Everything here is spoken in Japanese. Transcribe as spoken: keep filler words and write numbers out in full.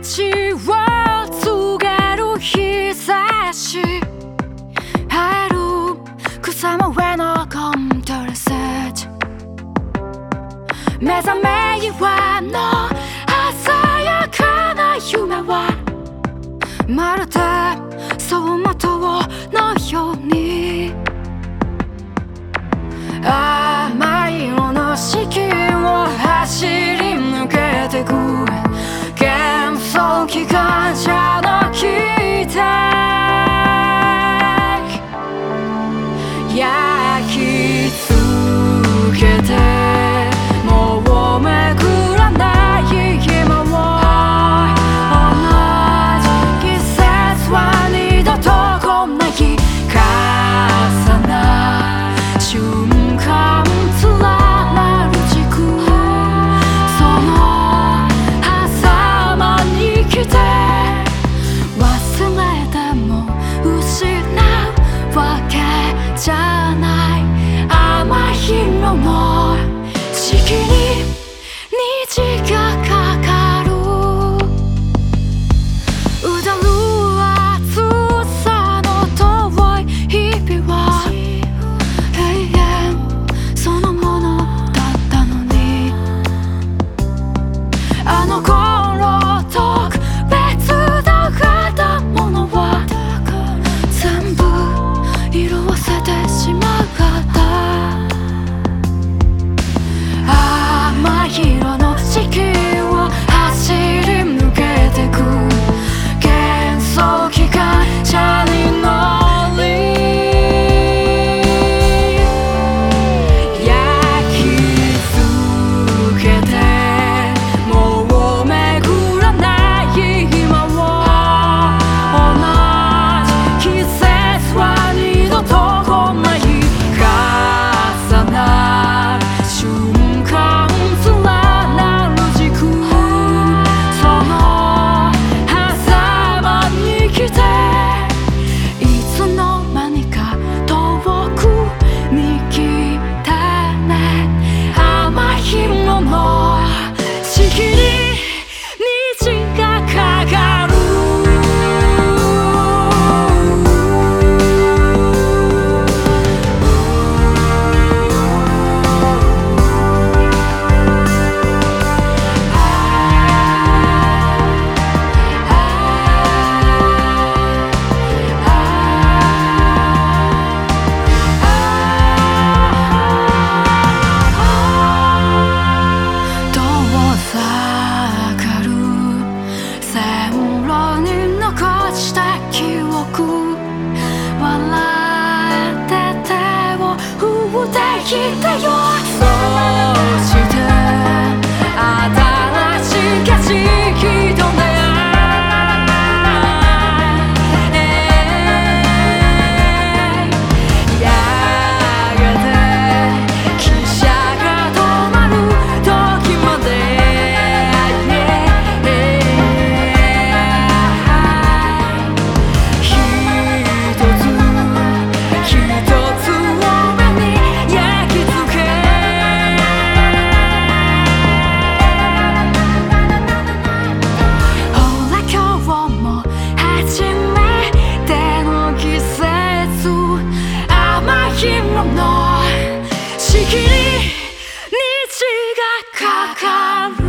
街を告げる日差し生える草も上のコントラセット目覚め岩の鮮やかな夢はまるで走馬灯のように甘い色の四季を走り抜けてく幻想機関車の汽笛焼き付けてもうめくらない今を同じ季節は二度と来ない重なる瞬間連なる軸その狭間に来て忘れても失うわけじゃない甘い色の四季に虹がかかるうだる暑さの遠い日々は永遠そのものだったのにあの頃特別だったものは全部色褪せてしまった甘い色の四季を走り抜けてく幻想機関車に乗り焼き付けてもうめくらない今を同じ季節は二度と来ない重なる瞬間連なる軸その狭間に来ていつの間にか遠くに来たね甘い色の四季に虹がかかる遠ざかる線路に残した記憶笑って手を振ってきたよそして新しい景色と出会いやがて汽車が止まる時まで一つ一つを目に焼き付けほら今日も初めての季節甘い色の四季に虹がかかる